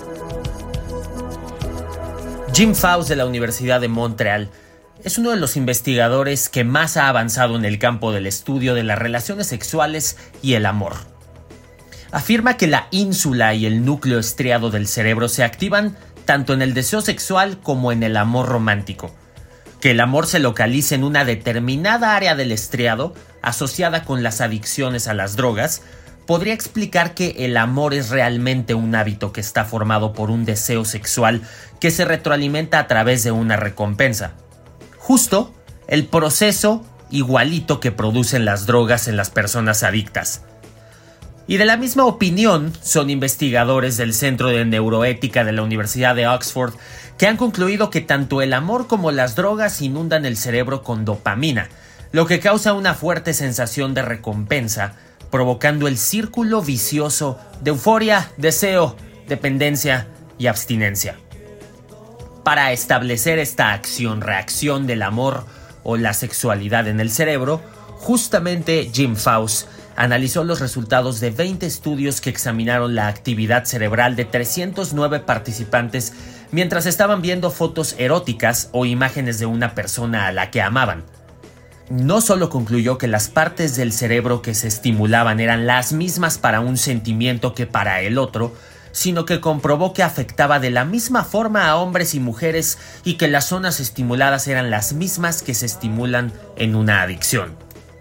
Jim Faust de la Universidad de Montreal es uno de los investigadores que más ha avanzado en el campo del estudio de las relaciones sexuales y el amor. Afirma que la ínsula y el núcleo estriado del cerebro se activan tanto en el deseo sexual como en el amor romántico. Que el amor se localice en una determinada área del estriado asociada con las adicciones a las drogas podría explicar que el amor es realmente un hábito que está formado por un deseo sexual que se retroalimenta a través de una recompensa. Justo el proceso igualito que producen las drogas en las personas adictas. Y de la misma opinión son investigadores del Centro de Neuroética de la Universidad de Oxford que han concluido que tanto el amor como las drogas inundan el cerebro con dopamina, lo que causa una fuerte sensación de recompensa, provocando el círculo vicioso de euforia, deseo, dependencia y abstinencia. Para establecer esta acción-reacción del amor o la sexualidad en el cerebro, justamente Jim Faust analizó los resultados de 20 estudios que examinaron la actividad cerebral de 309 participantes mientras estaban viendo fotos eróticas o imágenes de una persona a la que amaban. No solo concluyó que las partes del cerebro que se estimulaban eran las mismas para un sentimiento que para el otro, sino que comprobó que afectaba de la misma forma a hombres y mujeres y que las zonas estimuladas eran las mismas que se estimulan en una adicción.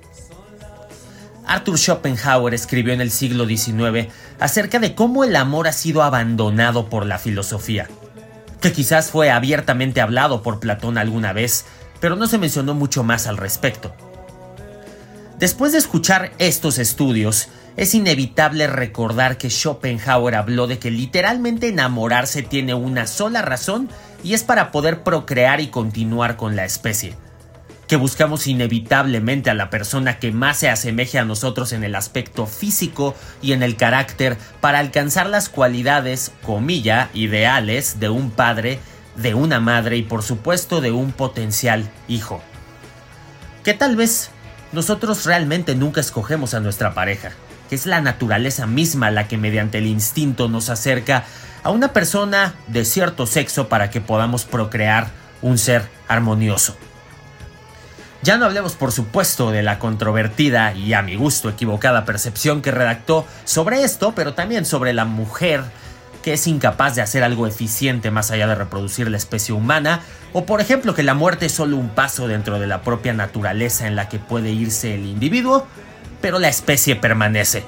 Arthur Schopenhauer escribió en el siglo XIX acerca de cómo el amor ha sido abandonado por la filosofía, que quizás fue abiertamente hablado por Platón alguna vez, pero no se mencionó mucho más al respecto. Después de escuchar estos estudios, es inevitable recordar que Schopenhauer habló de que literalmente enamorarse tiene una sola razón y es para poder procrear y continuar con la especie. Que buscamos inevitablemente a la persona que más se asemeje a nosotros en el aspecto físico y en el carácter para alcanzar las cualidades, comilla, ideales de un padre, de una madre y por supuesto de un potencial hijo. Que tal vez nosotros realmente nunca escogemos a nuestra pareja, que es la naturaleza misma la que mediante el instinto nos acerca a una persona de cierto sexo para que podamos procrear un ser armonioso. Ya no hablemos, por supuesto, de la controvertida y a mi gusto equivocada percepción que redactó sobre esto, pero también sobre la mujer que es incapaz de hacer algo eficiente más allá de reproducir la especie humana, o por ejemplo que la muerte es solo un paso dentro de la propia naturaleza en la que puede irse el individuo, pero la especie permanece.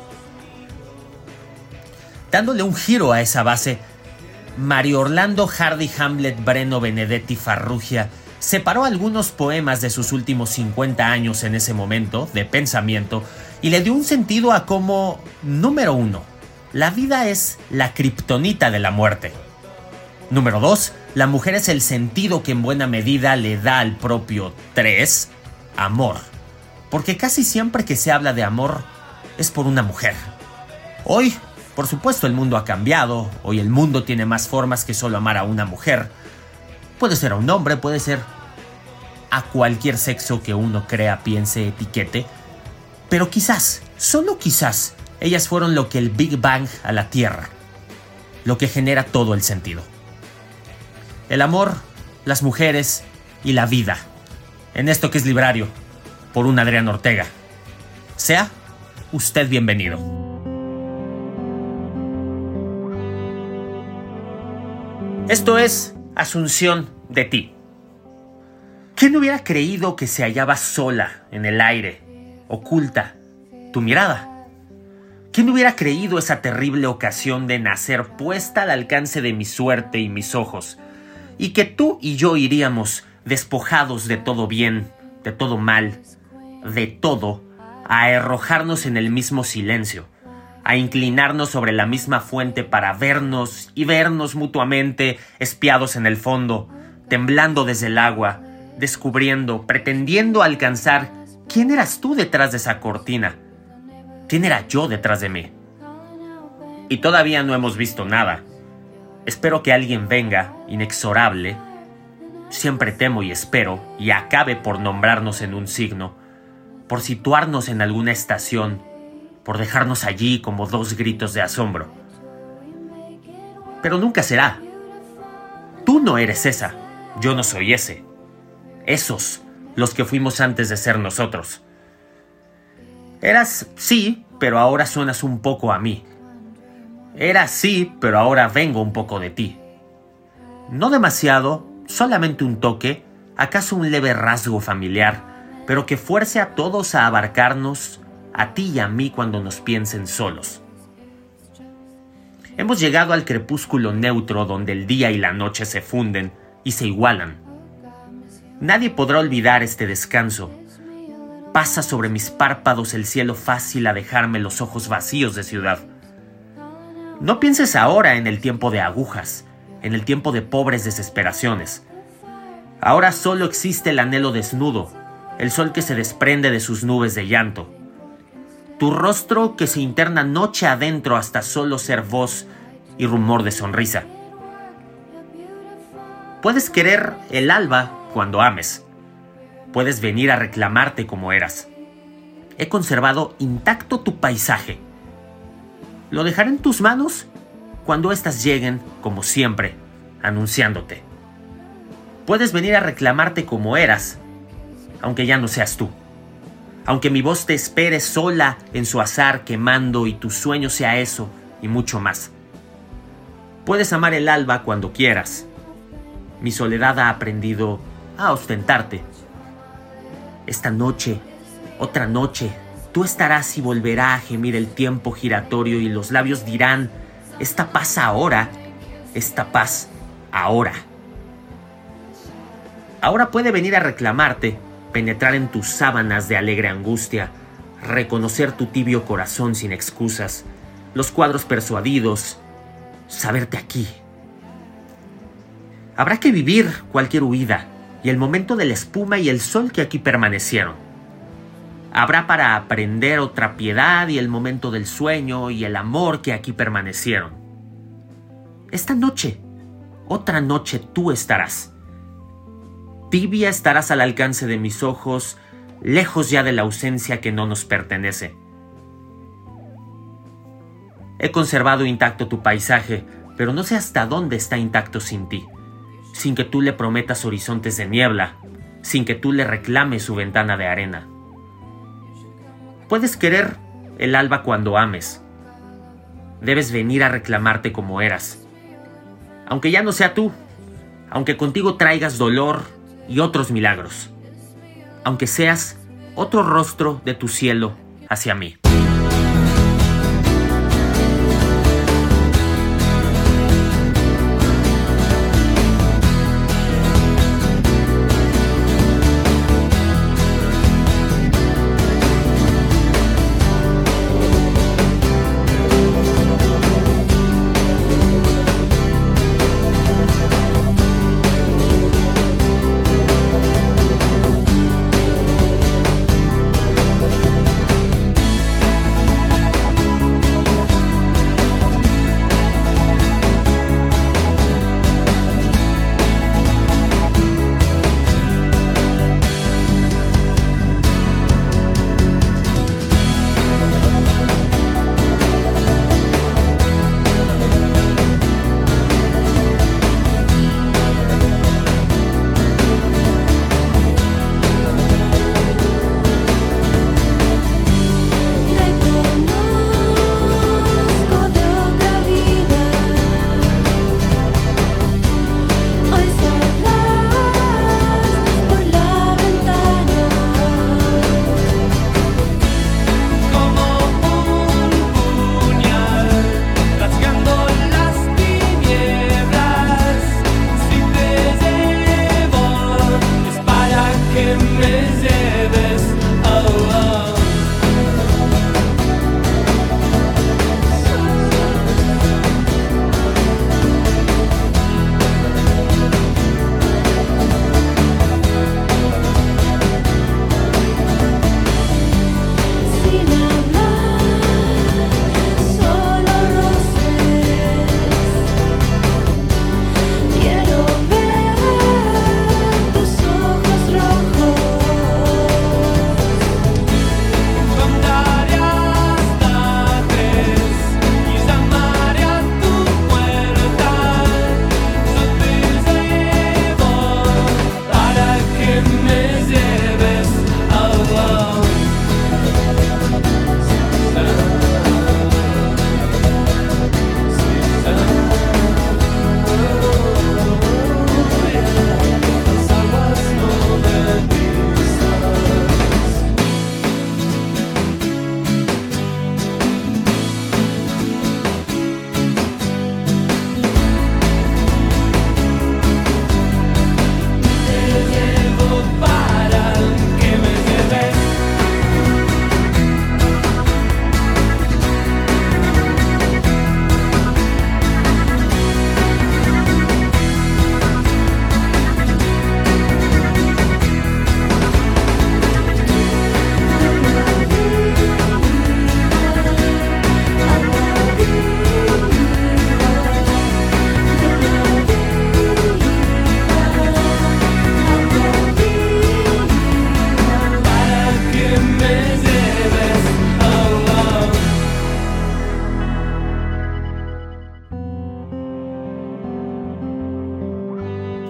Dándole un giro a esa base, Mario Orlando Hardy Hamlet Breno Benedetti Farrugia separó algunos poemas de sus últimos 50 años en ese momento de pensamiento y le dio un sentido a cómo, número 1, la vida es la kriptonita de la muerte. Número 2, la mujer es el sentido que en buena medida le da al propio. 3, amor. Porque casi siempre que se habla de amor es por una mujer. Hoy, por supuesto, el mundo ha cambiado. Hoy el mundo tiene más formas que solo amar a una mujer. Puede ser a un hombre, puede ser a cualquier sexo que uno crea, piense, etiquete. Pero quizás, solo quizás, ellas fueron lo que el Big Bang a la Tierra. Lo que genera todo el sentido. El amor, las mujeres y la vida. En esto que es Librario, por un Adrián Ortega. Sea usted bienvenido. Esto es Asunción de ti. ¿Quién hubiera creído que se hallaba sola en el aire, oculta, tu mirada? ¿Quién hubiera creído esa terrible ocasión de nacer puesta al alcance de mi suerte y mis ojos? Y que tú y yo iríamos despojados de todo bien, de todo mal, de todo, a arrojarnos en el mismo silencio, a inclinarnos sobre la misma fuente para vernos y vernos mutuamente espiados en el fondo, temblando desde el agua, descubriendo, pretendiendo alcanzar quién eras tú detrás de esa cortina, quién era yo detrás de mí. Y todavía no hemos visto nada. Espero que alguien venga, inexorable, siempre temo y espero, y acabe por nombrarnos en un signo, por situarnos en alguna estación, por dejarnos allí como dos gritos de asombro. pero nunca será. Tú no eres esa, yo no soy ese. Esos, los que fuimos antes de ser nosotros. Eras sí, pero ahora suenas un poco a mí. Eras sí, pero ahora vengo un poco de ti. No demasiado, solamente un toque, acaso un leve rasgo familiar, pero que fuerce a todos a abarcarnos, a ti y a mí cuando nos piensen solos. Hemos llegado al crepúsculo neutro donde el día y la noche se funden y se igualan. Nadie podrá olvidar este descanso. Pasa sobre mis párpados el cielo fácil a dejarme los ojos vacíos de ciudad. No pienses ahora en el tiempo de agujas, en el tiempo de pobres desesperaciones. Ahora solo existe el anhelo desnudo, el sol que se desprende de sus nubes de llanto. Tu rostro que se interna noche adentro hasta solo ser voz y rumor de sonrisa. Puedes querer el alba cuando ames. Puedes venir a reclamarte como eras. He conservado intacto tu paisaje. Lo dejaré en tus manos cuando éstas lleguen, como siempre, anunciándote. Puedes venir a reclamarte como eras, aunque ya no seas tú. Aunque mi voz te espere sola en su azar quemando y tu sueño sea eso y mucho más. Puedes amar el alba cuando quieras. Mi soledad ha aprendido a ostentarte. Esta noche, otra noche, tú estarás y volverá a gemir el tiempo giratorio y los labios dirán: esta paz ahora, esta paz ahora. Ahora puede venir a reclamarte, penetrar en tus sábanas de alegre angustia, reconocer tu tibio corazón sin excusas, los cuadros persuadidos, saberte aquí. Habrá que vivir cualquier huida y el momento de la espuma y el sol que aquí permanecieron. Habrá para aprender otra piedad y el momento del sueño y el amor que aquí permanecieron. Esta noche, otra noche tú estarás. Tibia estarás al alcance de mis ojos, lejos ya de la ausencia que no nos pertenece. He conservado intacto tu paisaje, pero no sé hasta dónde está intacto sin ti, sin que tú le prometas horizontes de niebla, sin que tú le reclames su ventana de arena. Puedes querer el alba cuando ames. Debes venir a reclamarte como eras. Aunque ya no sea tú, aunque contigo traigas dolor y otros milagros, aunque seas otro rostro de tu cielo hacia mí.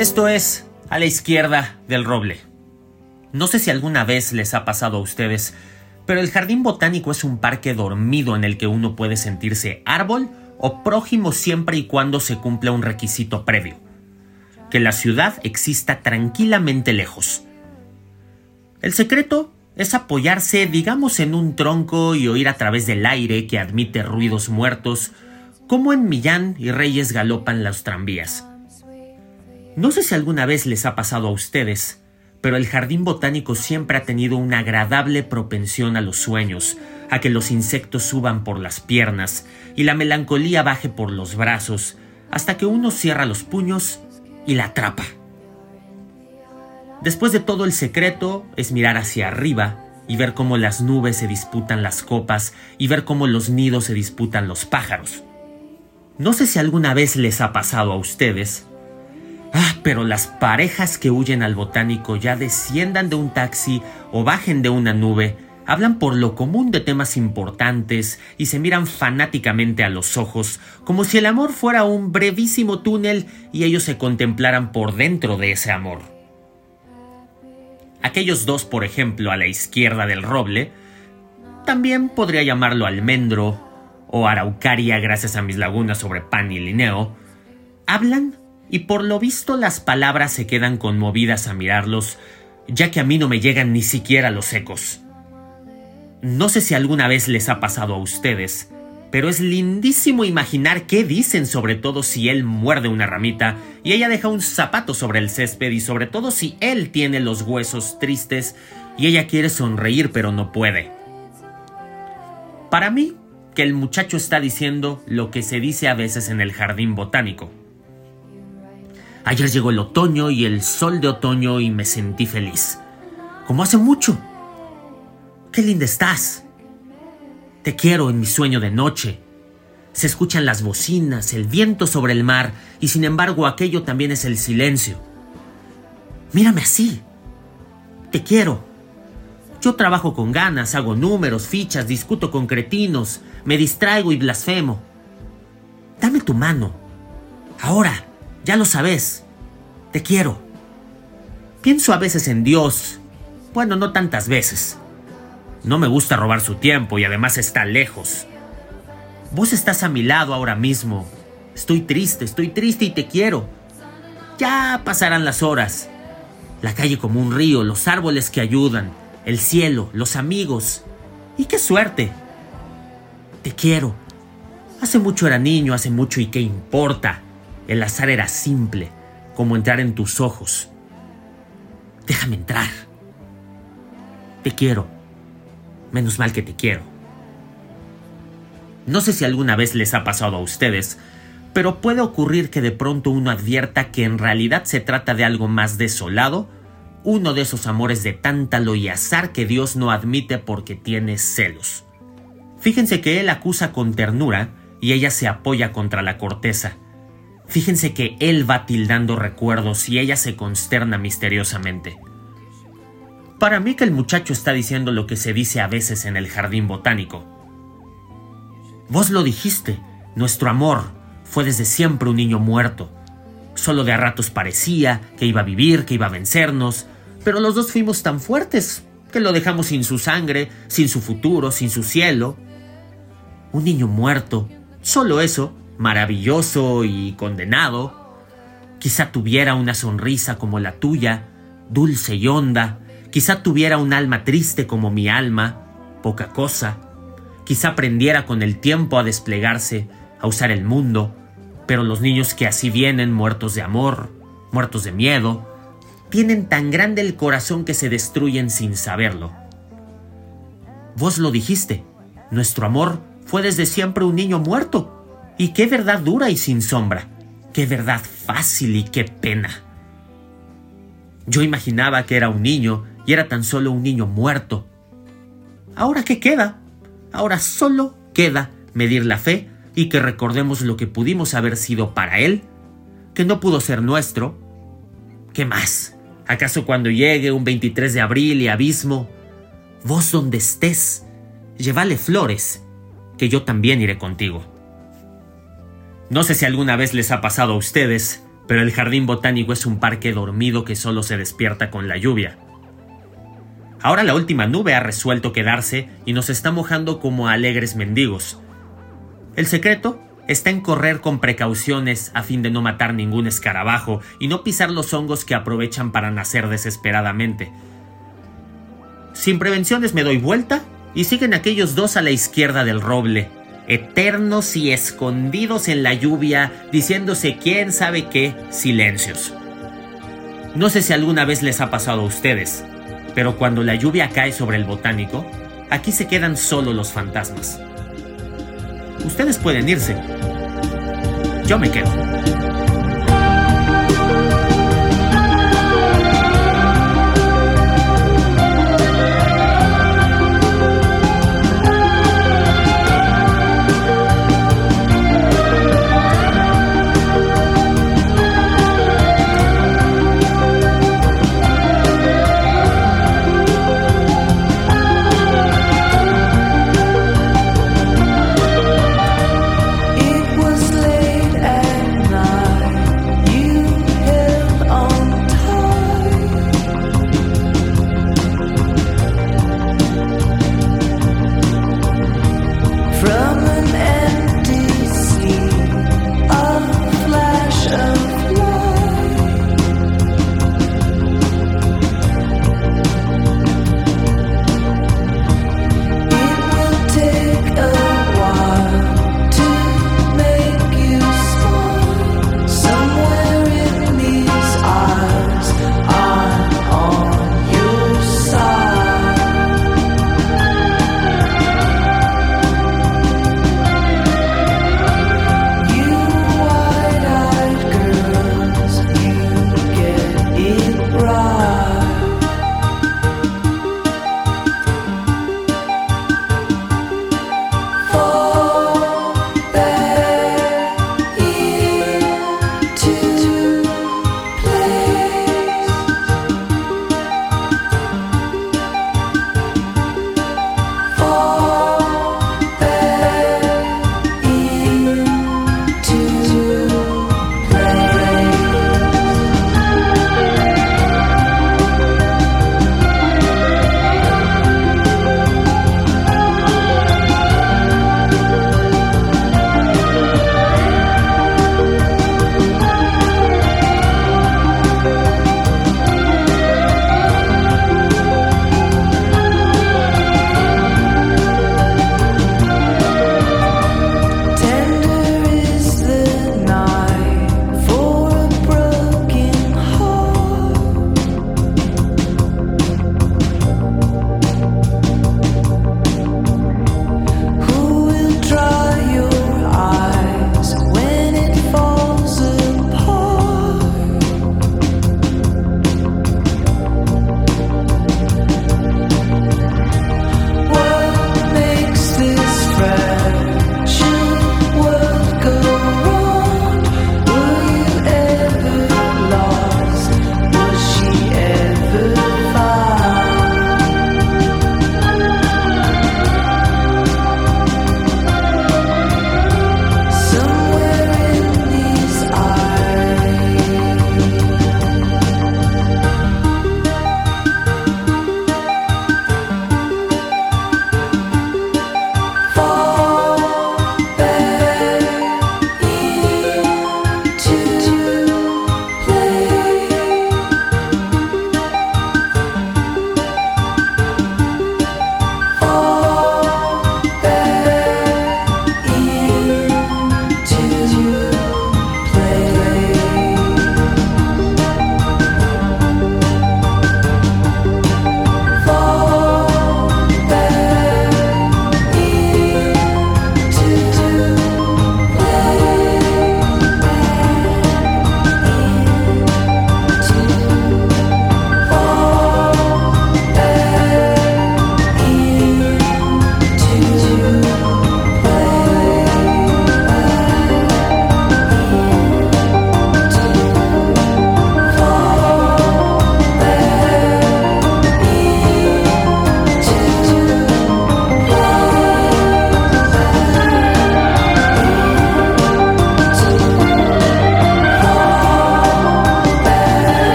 Esto es A la izquierda del roble. No sé si alguna vez les ha pasado a ustedes, pero el jardín botánico es un parque dormido en el que uno puede sentirse árbol o prójimo siempre y cuando se cumpla un requisito previo: que la ciudad exista tranquilamente lejos. El secreto es apoyarse, digamos, en un tronco y oír a través del aire que admite ruidos muertos, como en Millán y Reyes galopan los tranvías. No sé si alguna vez les ha pasado a ustedes, pero el jardín botánico siempre ha tenido una agradable propensión a los sueños, a que los insectos suban por las piernas y la melancolía baje por los brazos, hasta que uno cierra los puños y la atrapa. Después de todo, el secreto es mirar hacia arriba y ver cómo las nubes se disputan las copas y ver cómo los nidos se disputan los pájaros. No sé si alguna vez les ha pasado a ustedes, pero las parejas que huyen al botánico, ya desciendan de un taxi o bajen de una nube, hablan por lo común de temas importantes y se miran fanáticamente a los ojos, como si el amor fuera un brevísimo túnel y ellos se contemplaran por dentro de ese amor. Aquellos dos, por ejemplo, a la izquierda del roble, también podría llamarlo almendro o araucaria gracias a mis lagunas sobre Pan y Linneo, hablan y por lo visto las palabras se quedan conmovidas a mirarlos, ya que a mí no me llegan ni siquiera los ecos. No sé si alguna vez les ha pasado a ustedes, pero es lindísimo imaginar qué dicen, sobre todo si él muerde una ramita y ella deja un zapato sobre el césped, y sobre todo si él tiene los huesos tristes y ella quiere sonreír pero no puede. Para mí, que el muchacho está diciendo lo que se dice a veces en el jardín botánico: ayer llegó el otoño y el sol de otoño y me sentí feliz, como hace mucho. ¡Qué linda estás! Te quiero en mi sueño de noche. Se escuchan las bocinas, el viento sobre el mar, y sin embargo aquello también es el silencio. Mírame así. Te quiero. Yo trabajo con ganas, hago números, fichas, discuto con cretinos, me distraigo y blasfemo. Dame tu mano. Ahora, ya lo sabes. Te quiero. Pienso a veces en Dios. Bueno, no tantas veces. No me gusta robar su tiempo y además está lejos. Vos estás a mi lado ahora mismo. Estoy triste y te quiero. Ya pasarán las horas. La calle como un río, los árboles que ayudan, el cielo, los amigos. ¡Y qué suerte! Te quiero. Hace mucho era niño, hace mucho, y qué importa. El azar era simple, como entrar en tus ojos. Déjame entrar. Te quiero. Menos mal que te quiero. No sé si alguna vez les ha pasado a ustedes, pero puede ocurrir que de pronto uno advierta que en realidad se trata de algo más desolado, uno de esos amores de tántalo y azar que Dios no admite porque tiene celos. Fíjense que él acusa con ternura y ella se apoya contra la corteza. Fíjense que él va tildando recuerdos y ella se consterna misteriosamente. Para mí que el muchacho está diciendo lo que se dice a veces en el jardín botánico. Vos lo dijiste, nuestro amor fue desde siempre un niño muerto. Solo de a ratos parecía que iba a vivir, que iba a vencernos, pero los dos fuimos tan fuertes que lo dejamos sin su sangre, sin su futuro, sin su cielo. Un niño muerto, solo eso, maravilloso y condenado. Quizá tuviera una sonrisa como la tuya, dulce y honda. Quizá tuviera un alma triste como mi alma, poca cosa. Quizá aprendiera con el tiempo a desplegarse, a usar el mundo. Pero los niños que así vienen, muertos de amor, muertos de miedo, tienen tan grande el corazón que se destruyen sin saberlo. Vos lo dijiste, nuestro amor fue desde siempre un niño muerto. Y qué verdad dura y sin sombra, qué verdad fácil y qué pena. Yo imaginaba que era un niño y era tan solo un niño muerto. ¿Ahora qué queda? Ahora solo queda medir la fe y que recordemos lo que pudimos haber sido para él, que no pudo ser nuestro. ¿Qué más? ¿Acaso cuando llegue un 23 de abril y abismo, vos donde estés, llévale flores, que yo también iré contigo? No sé si alguna vez les ha pasado a ustedes, pero el jardín botánico es un parque dormido que solo se despierta con la lluvia. Ahora la última nube ha resuelto quedarse y nos está mojando como alegres mendigos. El secreto está en correr con precauciones a fin de no matar ningún escarabajo y no pisar los hongos que aprovechan para nacer desesperadamente. Sin prevenciones me doy vuelta y siguen aquellos dos a la izquierda del roble, eternos y escondidos en la lluvia, diciéndose quién sabe qué silencios. No sé si alguna vez les ha pasado a ustedes, pero cuando la lluvia cae sobre el botánico, aquí se quedan solo los fantasmas. Ustedes pueden irse. Yo me quedo.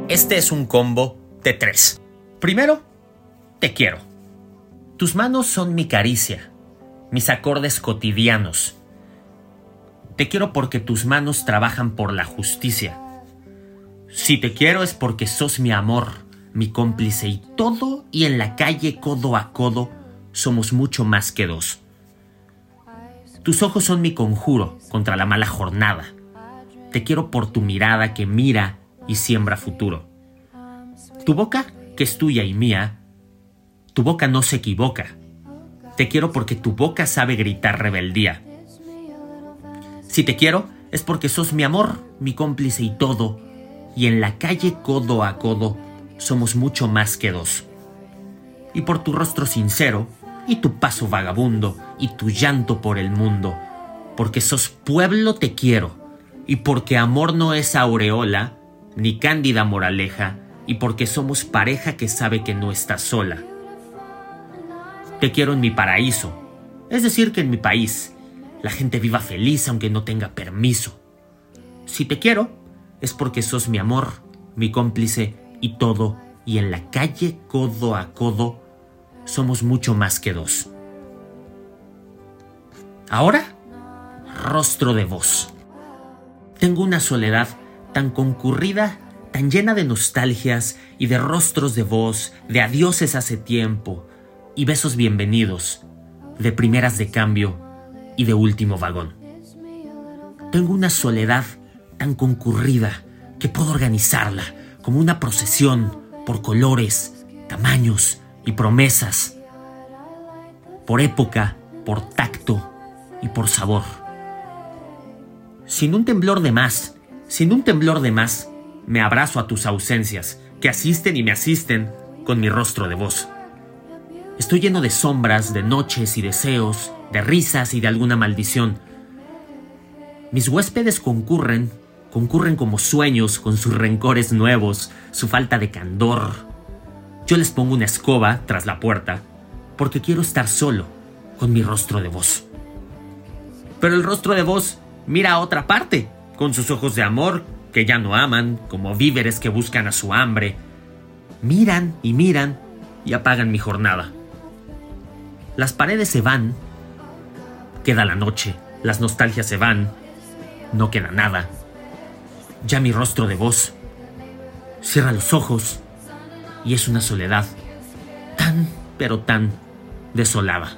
Este es un combo de 3. Primero, te quiero. Tus manos son mi caricia, mis acordes cotidianos. Te quiero porque tus manos trabajan por la justicia. Si te quiero es porque sos mi amor, mi cómplice y todo, y en la calle codo a codo somos mucho más que 2. Tus ojos son mi conjuro contra la mala jornada. Te quiero por tu mirada que mira y siembra futuro. Tu boca, que es tuya y mía, tu boca no se equivoca. Te quiero porque tu boca sabe gritar rebeldía. Si te quiero es porque sos mi amor, mi cómplice y todo, y en la calle codo a codo somos mucho más que 2. Y por tu rostro sincero, y tu paso vagabundo, y tu llanto por el mundo, porque sos pueblo te quiero, y porque amor no es aureola, ni cándida moraleja, y porque somos pareja que sabe que no está sola. Te quiero en mi paraíso, es decir que en mi país, la gente viva feliz aunque no tenga permiso. Si te quiero, es porque sos mi amor, mi cómplice y todo, y en la calle codo a codo somos mucho más que 2. Ahora, rostro de vos. Tengo una soledad tan concurrida, tan llena de nostalgias y de rostros de voz, de adioses hace tiempo y besos bienvenidos, de primeras de cambio y de último vagón. Tengo una soledad tan concurrida que puedo organizarla como una procesión por colores, tamaños y promesas, por época, por tacto y por sabor. Sin un temblor de más, me abrazo a tus ausencias, que asisten y me asisten con mi rostro de voz. Estoy lleno de sombras, de noches y deseos, de risas y de alguna maldición. Mis huéspedes concurren como sueños con sus rencores nuevos, su falta de candor. Yo les pongo una escoba tras la puerta, porque quiero estar solo con mi rostro de voz. Pero el rostro de voz mira a otra parte, con sus ojos de amor que ya no aman, como víveres que buscan a su hambre. Miran y apagan mi jornada. Las paredes se van, queda la noche, las nostalgias se van, no queda nada. Ya mi rostro de voz cierra los ojos y es una soledad tan, pero tan desolada.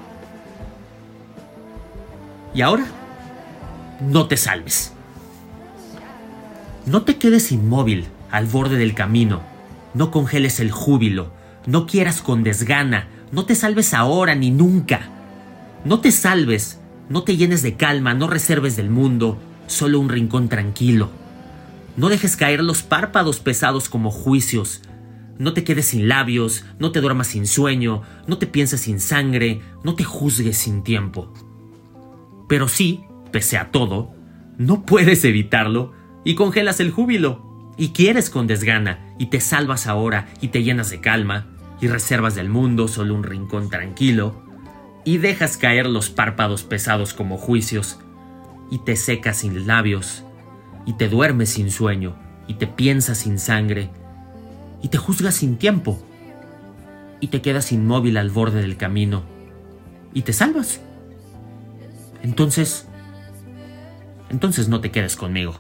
Y ahora, no te salves. No te quedes inmóvil al borde del camino. No congeles el júbilo. No quieras con desgana. No te salves ahora ni nunca. No te salves. No te llenes de calma. No reserves del mundo solo un rincón tranquilo. No dejes caer los párpados pesados como juicios. No te quedes sin labios. No te duermas sin sueño. No te pienses sin sangre. No te juzgues sin tiempo. Pero sí, pese a todo, no puedes evitarlo y congelas el júbilo y quieres con desgana y te salvas ahora y te llenas de calma y reservas del mundo solo un rincón tranquilo y dejas caer los párpados pesados como juicios y te secas sin labios y te duermes sin sueño y te piensas sin sangre y te juzgas sin tiempo y te quedas inmóvil al borde del camino y te salvas. Entonces no te quedes conmigo.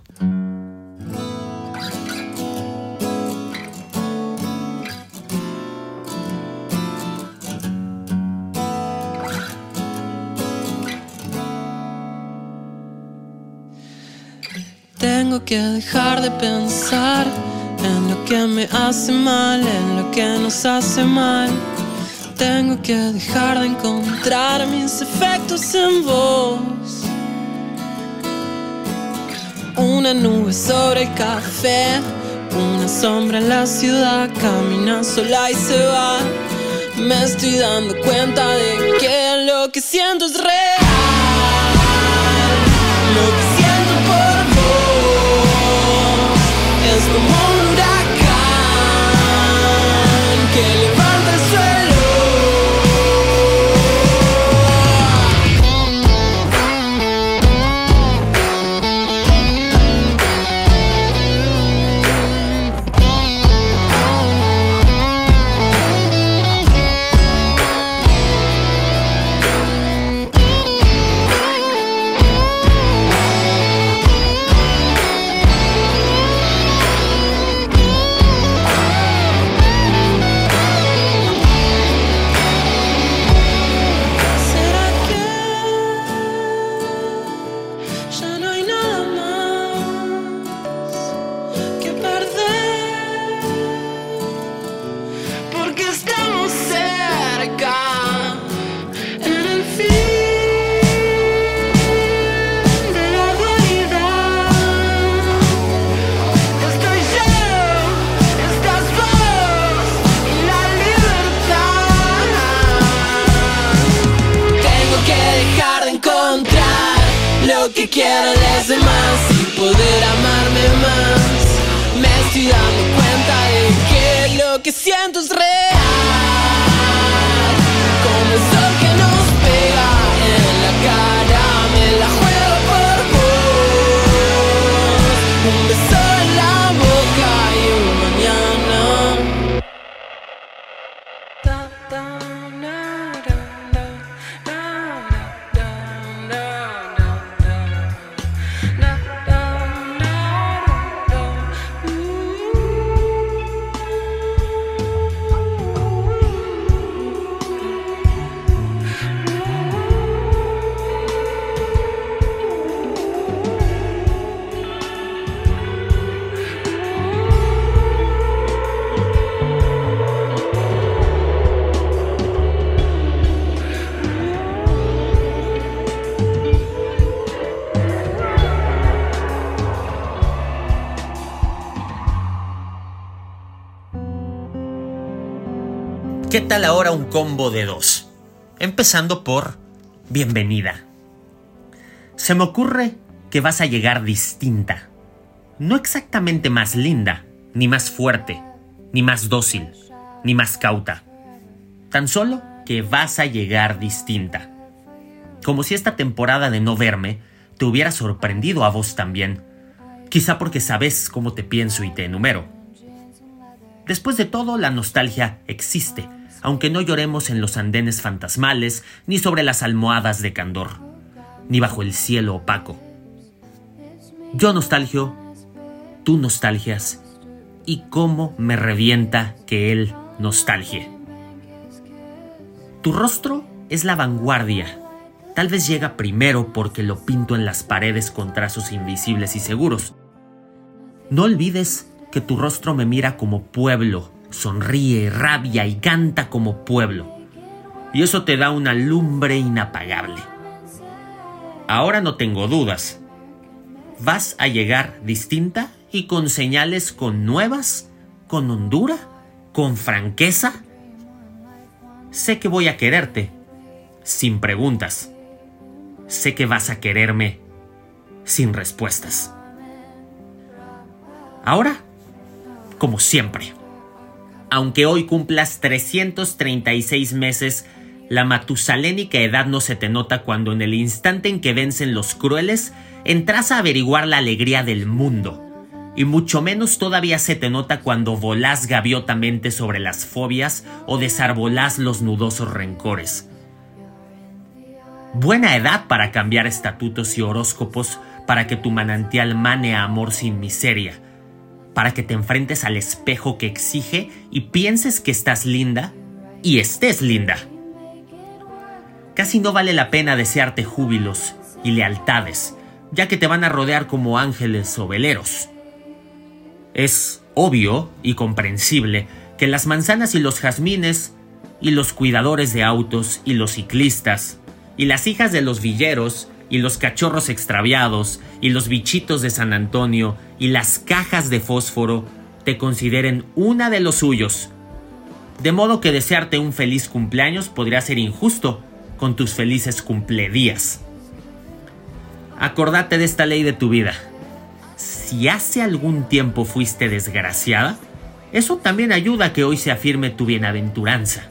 Tengo que dejar de pensar en lo que me hace mal, en lo que nos hace mal. Tengo que dejar de encontrar mis efectos en vos. Una nube sobre el café, una sombra en la ciudad, camina sola y se va. Me estoy dando cuenta de que lo que siento es real. Lo que siento por vos es como un huracán que levanta el suelo. que quiero los demás y poder amarme más. Me estoy dando cuenta de que lo que siento es real, como el sol que nos pega en la cara. Me la juego por vos, un beso en la boca y un mañana. ¿Qué tal ahora un combo de dos? Empezando por bienvenida. Se me ocurre que vas a llegar distinta. No exactamente más linda, ni más fuerte, ni más dócil, ni más cauta. Tan solo que vas a llegar distinta. Como si esta temporada de no verme te hubiera sorprendido a vos también. Quizá porque sabes cómo te pienso y te enumero. Después de todo, la nostalgia existe, aunque no lloremos en los andenes fantasmales, ni sobre las almohadas de candor, ni bajo el cielo opaco. Yo nostalgio, tú nostalgias, y cómo me revienta que él nostalgie. Tu rostro es la vanguardia. Tal vez llega primero porque lo pinto en las paredes con trazos invisibles y seguros. No olvides que tu rostro me mira como pueblo, sonríe, rabia y canta como pueblo. Y eso te da una lumbre inapagable. Ahora no tengo dudas. Vas a llegar distinta y con señales con nuevas, con hondura, con franqueza. Sé que voy a quererte, sin preguntas. Sé que vas a quererme, sin respuestas. Ahora, como siempre. Aunque hoy cumplas 336 meses, la matusalénica edad no se te nota cuando en el instante en que vencen los crueles, entras a averiguar la alegría del mundo. Y mucho menos todavía se te nota cuando volás gaviotamente sobre las fobias o desarbolás los nudosos rencores. Buena edad para cambiar estatutos y horóscopos para que tu manantial mane a amor sin miseria. Para que te enfrentes al espejo que exige y pienses que estás linda y estés linda. Casi no vale la pena desearte júbilos y lealtades, ya que te van a rodear como ángeles o veleros. Es obvio y comprensible que las manzanas y los jazmines, y los cuidadores de autos y los ciclistas, y las hijas de los villeros, y los cachorros extraviados, y los bichitos de San Antonio, y las cajas de fósforo, te consideren una de los suyos. De modo que desearte un feliz cumpleaños podría ser injusto con tus felices cumpledías. Acordate de esta ley de tu vida. Si hace algún tiempo fuiste desgraciada, eso también ayuda a que hoy se afirme tu bienaventuranza.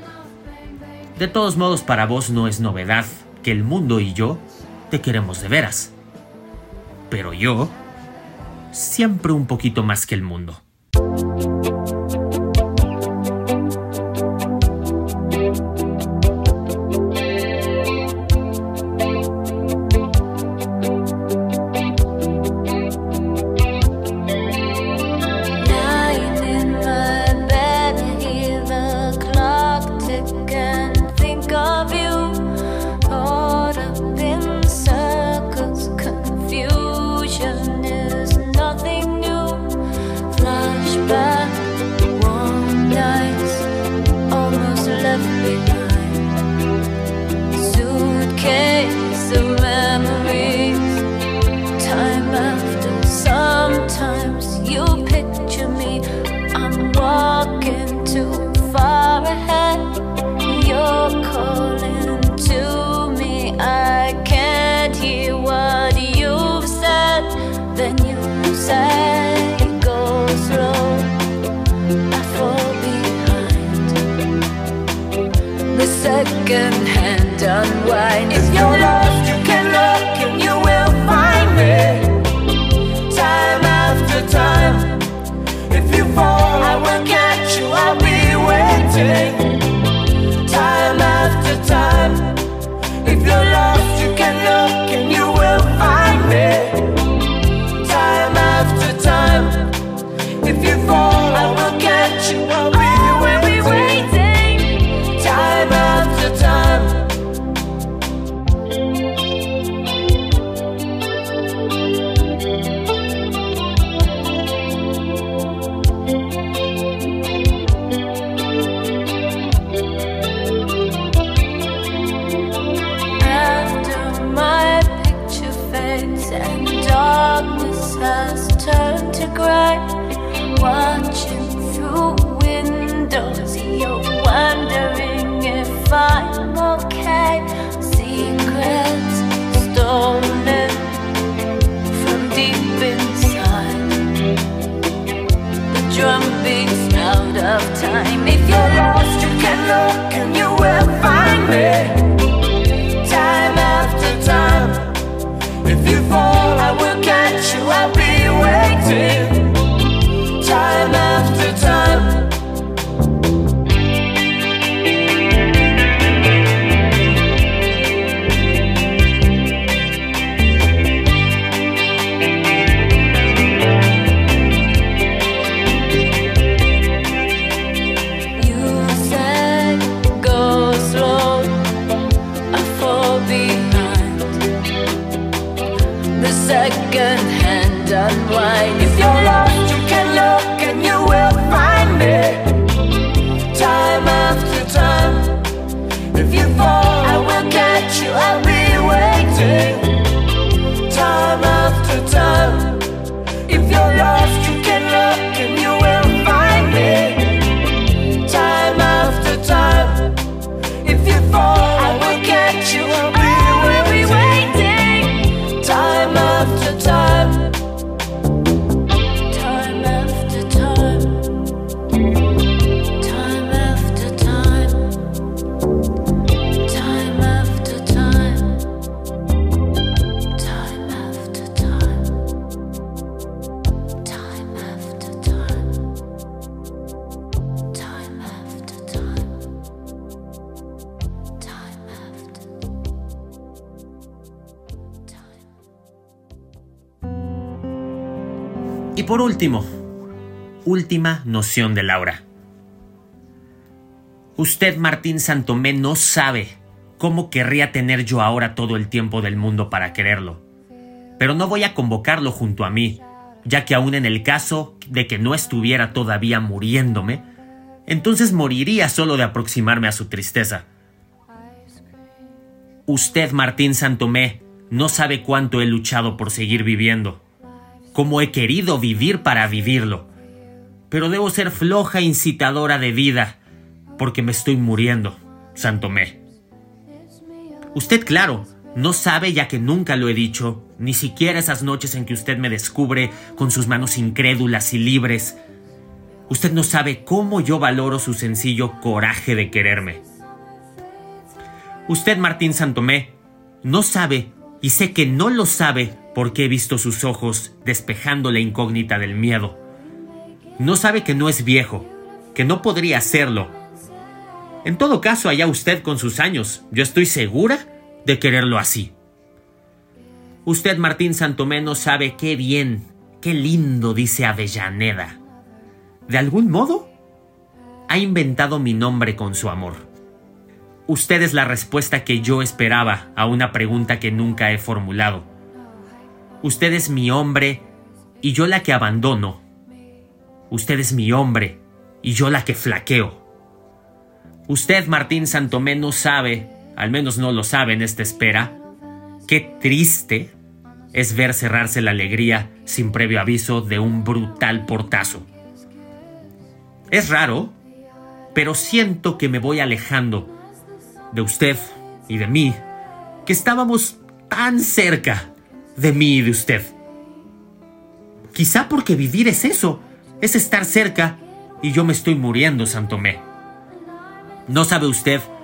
De todos modos, para vos no es novedad que el mundo y yo te queremos de veras. Pero yo, siempre un poquito más que el mundo. You're calling to me, I can't hear what second-hand unwind. If you're lost, you can look and you will find me. Time after time. If you fall, I will catch you, I'll be waiting. Time after time. If you're lost, you can look and you will find me. Time after time. If you fall, I will catch you, I'll be waiting. Time after time. After my picture fades and darkness has turned to gray, watching through windows, you're wondering if I'm okay. Secrets stolen from deep inside. The drum beats out of time. If you're lost, you can look and you will find me. Time after time. If you fall, I will catch you, I'll be waiting. Time after time. You said go slow, I fall behind. The second-hand unwind. If you're lost, you can look and you will find me. Time after time. If you fall, I will catch you, I'll be waiting. Time after time. If you're lost, you can look and you will find me. Time after time. If you fall, I will catch you, I'll be waiting. Time after time. Time after time. Time after time. Time after time. Time after time. Time after time. Time after time. Time after time. Y por último, última noción de Laura. Usted, Martín Santomé, no sabe cómo querría tener yo ahora todo el tiempo del mundo para quererlo. Pero no voy a convocarlo junto a mí, ya que aún en el caso de que no estuviera todavía muriéndome, entonces moriría solo de aproximarme a su tristeza. Usted, Martín Santomé, no sabe cuánto he luchado por seguir viviendo, cómo he querido vivir para vivirlo, pero debo ser floja incitadora de vida, porque me estoy muriendo, Santomé. Usted, claro, no sabe, ya que nunca lo he dicho, ni siquiera esas noches en que usted me descubre con sus manos incrédulas y libres. Usted no sabe cómo yo valoro su sencillo coraje de quererme. Usted, Martín Santomé, no sabe, y sé que no lo sabe porque he visto sus ojos despejando la incógnita del miedo. No sabe que no es viejo, que no podría serlo. En todo caso, allá usted con sus años, yo estoy segura de quererlo así. Usted, Martín Santomé, no sabe qué bien, qué lindo dice Avellaneda. De algún modo, ha inventado mi nombre con su amor. Usted es la respuesta que yo esperaba a una pregunta que nunca he formulado. Usted es mi hombre y yo la que abandono. Usted es mi hombre y yo la que flaqueo. Usted, Martín Santomé, no sabe, al menos no lo sabe en esta espera, qué triste es ver cerrarse la alegría sin previo aviso de un brutal portazo. Es raro, pero siento que me voy alejando de usted y de mí, que estábamos tan cerca de mí y de usted. Quizá porque vivir es eso, es estar cerca y yo me estoy muriendo, Santomé. ¿No sabe usted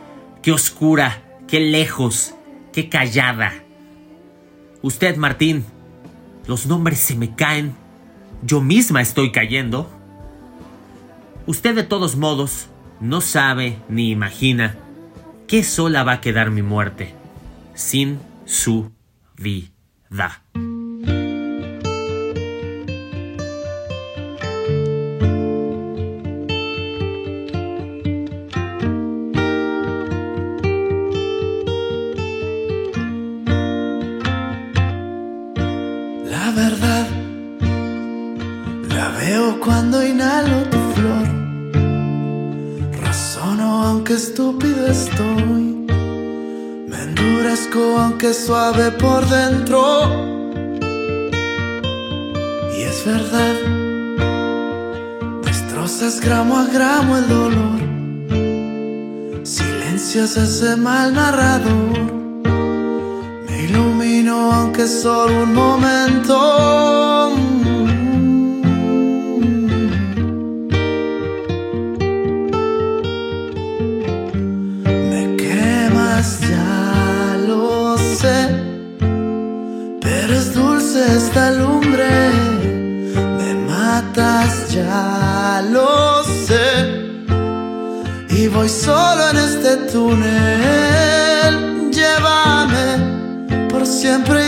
qué oscura, qué lejos, qué callada. Usted, Martín, los nombres se me caen. Yo misma estoy cayendo. Usted, de todos modos, no sabe ni imagina qué sola va a quedar mi muerte sin su vida. La verdad, la veo cuando inhalo tu flor. Razono aunque estúpido estoy. Me endurezco aunque suave por dentro. Y es verdad, destrozas gramo a gramo el dolor. Silencias ese mal narrador. Me ilumino aunque solo un momento. Me quemas, ya lo sé, pero es dulce esta lumbre. Me matas, ya lo sé, y voy solo en este túnel. Llévame por siempre y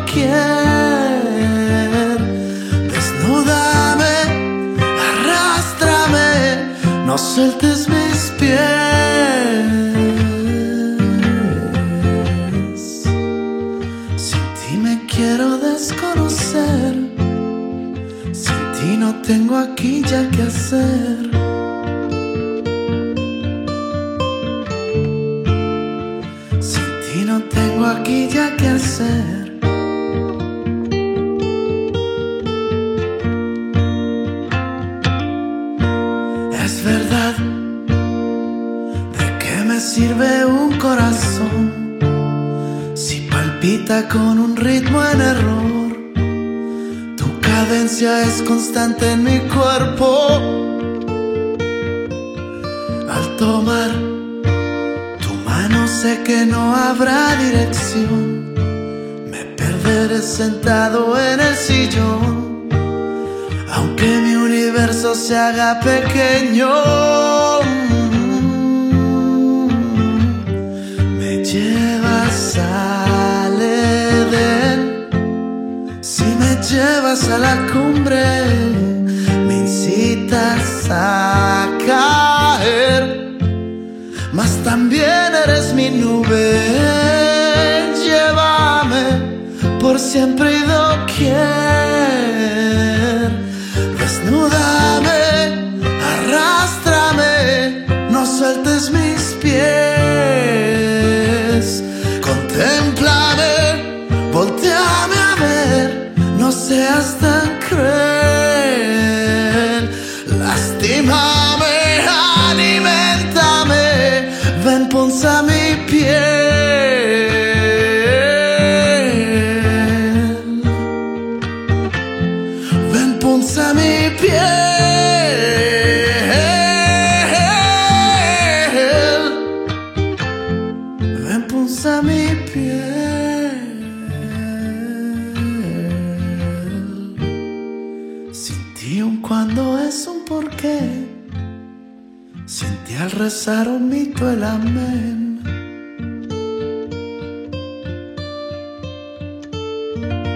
doquier. Desnúdame, arrástrame, no sueltes mis pies. Sin ti me quiero desconocer. Sin ti no tengo aquí ya que hacer. No tengo aquí ya que hacer. Es verdad, ¿de qué me sirve un corazón si palpita con un ritmo en error? Tu cadencia es constante en mi cuerpo. Al tomar sé que no habrá dirección. Me perderé sentado en el sillón, aunque mi universo se haga pequeño. Me llevas al Edén, si me llevas a la cumbre, me incitas a caer. Mas también eres mi nube. Llévame por siempre y doquier. Desnúdame, arrástrame, no sueltes mis pies. Contémplame, voltéame a ver, no seas tan cruel. Lastímame, ven, punza mi piel. Ven, punza mi piel. Ven, punza mi piel. Sin ti un cuándo es un porqué. Sin ti al rezar omito el amén.